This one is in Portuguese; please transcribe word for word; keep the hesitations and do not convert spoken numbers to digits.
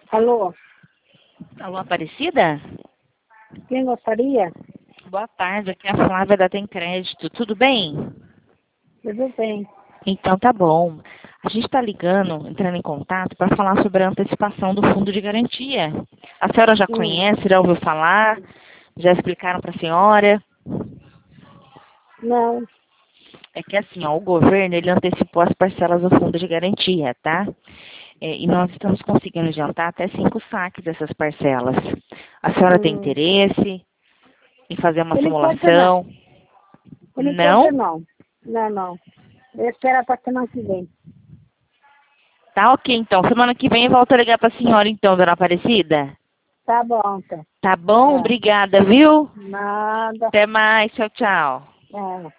Alô, Alô, Aparecida? quem gostaria? Boa tarde, aqui é a Flávia da Tem Crédito. Tudo bem? Tudo bem. Então tá bom. A gente está ligando, entrando em contato para falar sobre a antecipação do fundo de garantia. A senhora já Hum, conhece, já ouviu falar? Já explicaram para a senhora? não, É que assim, ó, o governo ele antecipou as parcelas do fundo de garantia, tá? É, e nós estamos conseguindo adiantar até cinco saques dessas parcelas. A senhora tem hum, interesse em fazer uma por enquanto não. simulação? Por enquanto Não? não. Não, não. Eu espero para semana que vem. Tá ok, então. Semana que vem eu volto a ligar pra senhora, então, dona Aparecida. Tá bom, então. Tá bom? É, Obrigada, viu? nada. Até mais. Tchau, tchau. É.